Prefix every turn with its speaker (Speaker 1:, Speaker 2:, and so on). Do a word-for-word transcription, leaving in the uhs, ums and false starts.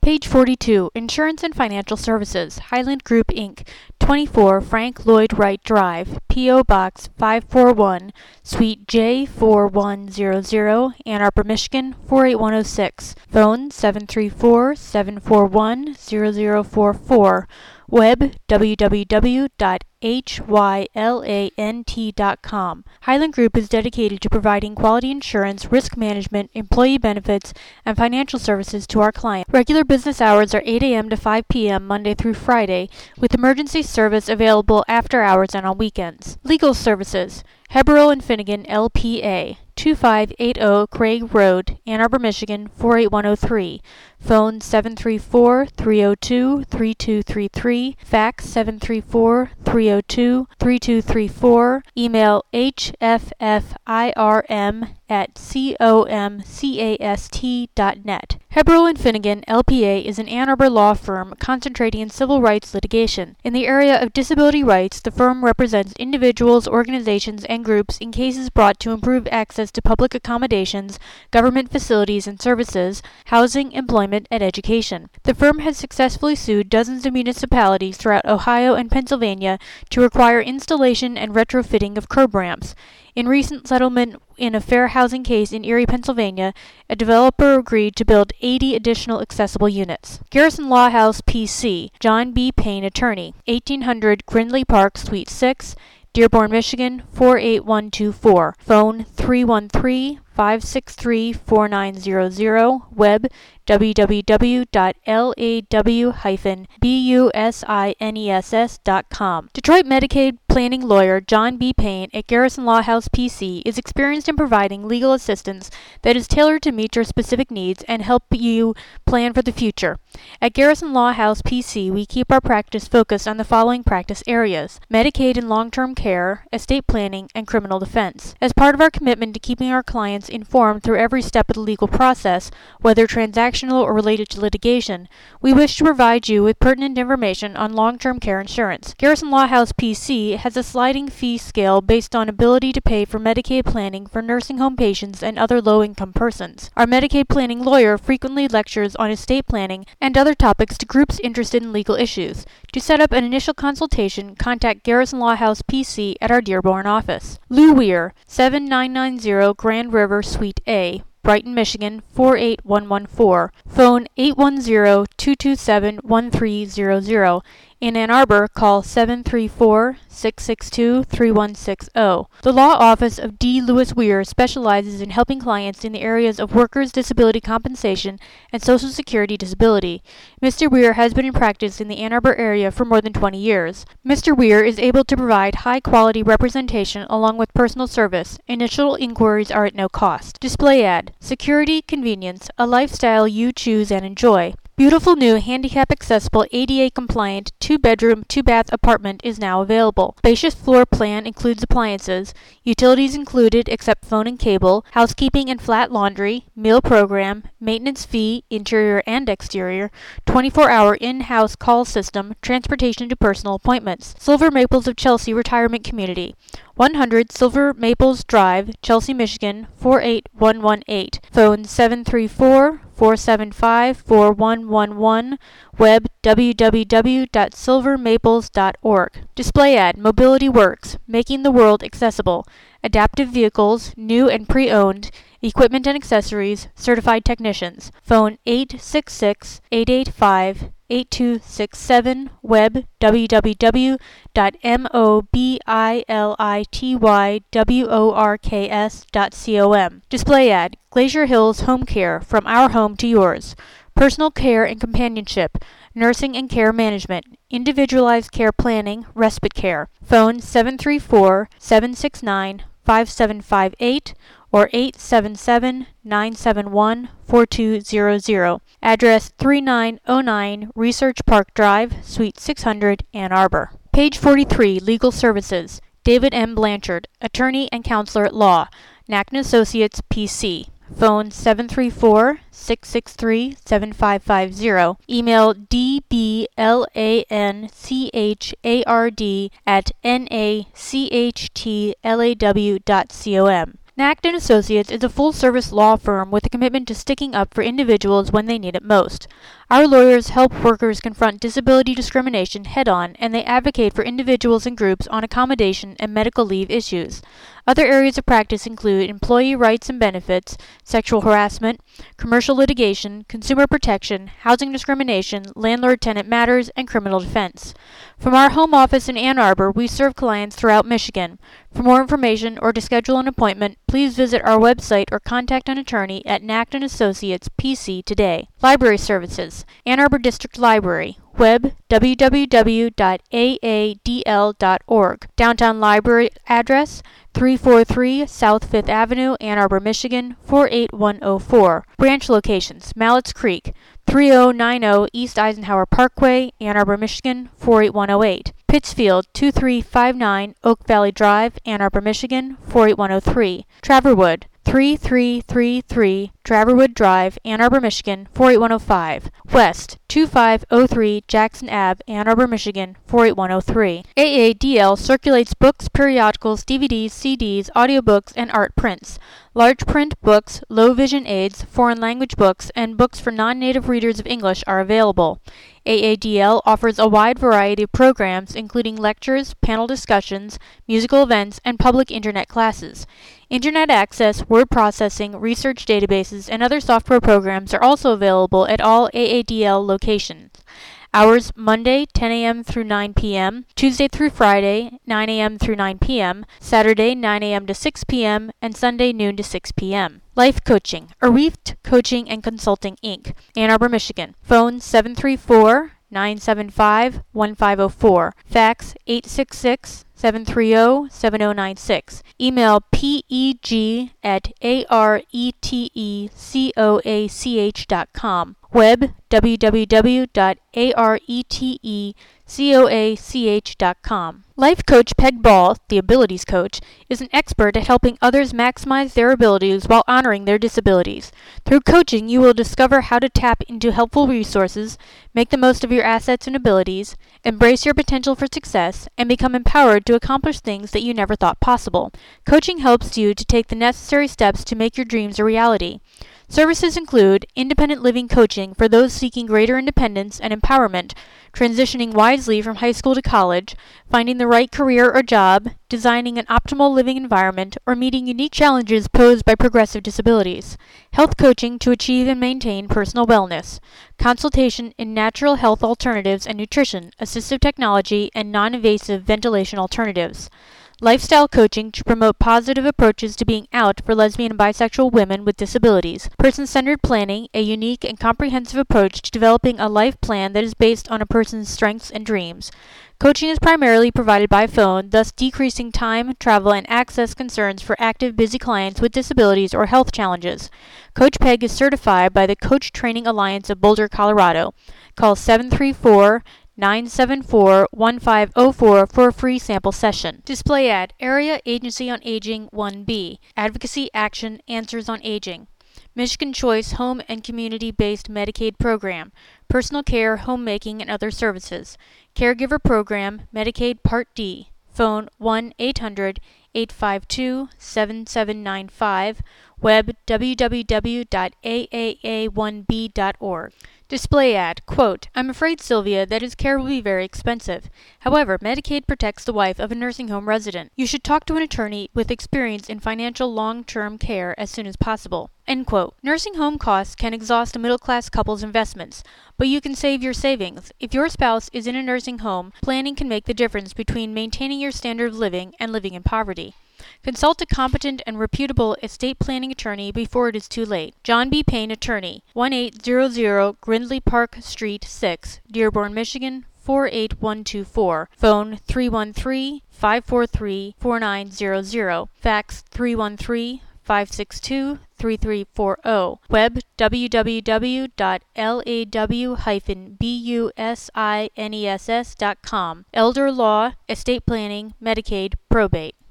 Speaker 1: Page forty-two, Insurance and Financial Services, Highland Group, Incorporated, twenty-four Frank Lloyd Wright Drive, P O. Box five four one, Suite J four one zero zero, Ann Arbor, Michigan four eight one zero six. Phone seven three four, seven four one, zero zero four four. Web w w w dot hylant dot com. Highland Group is dedicated to providing quality insurance, risk management, employee benefits, and financial services to our clients. Regular business hours are eight a m to five p m Monday through Friday, with emergency service available after hours and on weekends. Legal services. Heberl and Finnegan, L P A, two five eight zero Craig Road, Ann Arbor, Michigan four eight one zero three. Phone seven three four, three zero two, three two three three. Fax seven three four, three zero two, three two three four. Email h f f i r m at comcast dot net. Heberl and Finnegan, L P A, is an Ann Arbor law firm concentrating in civil rights litigation. In the area of disability rights, the firm represents individuals, organizations, and groups in cases brought to improve access to public accommodations, government facilities and services, housing, employment, and education. The firm has successfully sued dozens of municipalities throughout Ohio and Pennsylvania to require installation and retrofitting of curb ramps. In recent settlement in a fair housing case in Erie, Pennsylvania, a developer agreed to build eighty additional accessible units. Garrison Law House, P C, John B. Payne, Attorney, eighteen hundred Grindley Park, Suite six, Dearborn, Michigan four eight one two four. Phone three one three, five six three, four nine zero zero. Web w w w dot law dash business dot com. Detroit Medicaid planning lawyer John B. Payne at Garrison Law House, P C is experienced in providing legal assistance that is tailored to meet your specific needs and help you plan for the future. At Garrison Law House, P C, we keep our practice focused on the following practice areas: Medicaid and long-term care, estate planning, and criminal defense. As part of our commitment to keeping our clients informed through every step of the legal process, whether transactional or related to litigation, we wish to provide you with pertinent information on long-term care insurance. Garrison Law House, P C has a sliding fee scale based on ability to pay for Medicaid planning for nursing home patients and other low-income persons. Our Medicaid planning lawyer frequently lectures on estate planning and other topics to groups interested in legal issues. To set up an initial consultation, contact Garrison Law House, P C at our Dearborn office. Lou Weir, seven nine nine zero Grand River, Suite A, Brighton, Michigan four eight one one four. Phone eight one zero, two two seven, one three zero zero. In Ann Arbor, call seven three four, six six two, three one six zero. The law office of D. Lewis Weir specializes in helping clients in the areas of workers' disability compensation and Social Security disability. Mister Weir has been in practice in the Ann Arbor area for more than twenty years. Mister Weir is able to provide high-quality representation along with personal service. Initial inquiries are at no cost. Display ad. Security, convenience, a lifestyle you choose and enjoy. Beautiful new handicap-accessible A D A-compliant two-bedroom, two-bath apartment is now available. Spacious floor plan includes appliances, utilities included except phone and cable, housekeeping and flat laundry, meal program, maintenance fee, interior and exterior, twenty-four hour in-house call system, transportation to personal appointments. Silver Maples of Chelsea Retirement Community, one hundred Silver Maples Drive, Chelsea, Michigan four eight one one eight. Phone seven three four, four seven five, four one one one. Web w w w dot silver maples dot org. Display ad. Mobility Works, making the world accessible. Adaptive vehicles, new and pre-owned, equipment and accessories, certified technicians. Phone eight six six, eight eight five, eight two six seven. Web w w w dot mobility works dot com. Display ad. Glacier Hills Home Care, from our home to yours. Personal care and companionship, nursing and care management, individualized care planning, respite care. Phone seven three four, seven six nine, five seven five eight or eight seven seven, nine seven one, four two zero zero. Address three nine zero nine Research Park Drive, Suite six hundred, Ann Arbor. Page forty-three, Legal Services. David M. Blanchard, Attorney and Counselor at Law, Nackton Associates, P C. Phone seven three four, six six three, seven five five zero. Email d b l a n c h a r d at n a c h t l a w dot com. Nacht and Associates is a full-service law firm with a commitment to sticking up for individuals when they need it most. Our lawyers help workers confront disability discrimination head-on, and they advocate for individuals and groups on accommodation and medical leave issues. Other areas of practice include employee rights and benefits, sexual harassment, commercial litigation, consumer protection, housing discrimination, landlord-tenant matters, and criminal defense. From our home office in Ann Arbor, we serve clients throughout Michigan. For more information or to schedule an appointment, please visit our website or contact an attorney at Nacht and Associates P C today. Library services. Ann Arbor District Library. Web w w w dot a a d l dot org. Downtown Library address three forty-three South Fifth Avenue, Ann Arbor, Michigan four eight one zero four. Branch locations: Mallett's Creek, three oh nine oh East Eisenhower Parkway, Ann Arbor, Michigan four eight one zero eight. Pittsfield, two three five nine Oak Valley Drive, Ann Arbor, Michigan four eight one zero three. Traverwood, three three three three Traverwood Drive, Ann Arbor, Michigan four eight one zero five. West, two five zero three Jackson Avenue, Ann Arbor, Michigan four eight one zero three. A A D L circulates books, periodicals, D V Ds, C Ds, audiobooks, and art prints. Large print books, low vision aids, foreign language books, and books for non-native readers of English are available. A A D L offers a wide variety of programs, including lectures, panel discussions, musical events, and public internet classes. Internet access, word processing, research databases, and other software programs are also available at all A A D L locations. Hours: Monday, ten a m through nine p m, Tuesday through Friday, nine a m through nine p m, Saturday, nine a m to six p m, and Sunday, noon to six p m Life Coaching, Arifed Coaching and Consulting, Incorporated, Ann Arbor, Michigan. Phone seven three four, nine seven five, one five zero four. Fax eight six six, seven three zero, seven zero nine six. Email peg at aretecoach dot com. Web w w w dot aretecoach dot com. Life coach Peg Ball, the Abilities Coach, is an expert at helping others maximize their abilities while honoring their disabilities. Through coaching, you will discover how to tap into helpful resources, make the most of your assets and abilities, embrace your potential for success, and become empowered to accomplish things that you never thought possible. Coaching helps you to take the necessary steps to make your dreams a reality. Services include independent living coaching for those seeking greater independence and empowerment, transitioning wisely from high school to college, finding the right career or job, designing an optimal living environment, or meeting unique challenges posed by progressive disabilities. Health coaching to achieve and maintain personal wellness. Consultation in natural health alternatives and nutrition, assistive technology, and non-invasive ventilation alternatives. Lifestyle coaching to promote positive approaches to being out for lesbian and bisexual women with disabilities. Person-centered planning, a unique and comprehensive approach to developing a life plan that is based on a person's strengths and dreams. Coaching is primarily provided by phone, thus decreasing time, travel, and access concerns for active, busy clients with disabilities or health challenges. Coach Peg is certified by the Coach Training Alliance of Boulder, Colorado. Call seven three four, nine seven four, one five zero four for a free sample session. Display ad, Area Agency on Aging one B, Advocacy Action Answers on Aging. Michigan Choice Home and Community-Based Medicaid Program, Personal Care, Homemaking, and Other Services. Caregiver Program, Medicaid Part D. Phone one eight hundred, eight five two, seven seven nine five. Web w w w dot a a a one b dot org. Display ad, quote, I'm afraid, Sylvia, that his care will be very expensive. However, Medicaid protects the wife of a nursing home resident. You should talk to an attorney with experience in financial long-term care as soon as possible. End quote. Nursing home costs can exhaust a middle-class couple's investments, but you can save your savings. If your spouse is in a nursing home, planning can make the difference between maintaining your standard of living and living in poverty. Consult a competent and reputable estate planning attorney before it is too late. John B. Payne, Attorney, eighteen hundred Grindley Park Street, six, Dearborn, Michigan four eight one two four. Phone three one three, five four three, four nine zero zero. Fax three one three, five six two, three three four zero. Web w w w dot law dash business dot com. Elder Law, Estate Planning, Medicaid, Probate.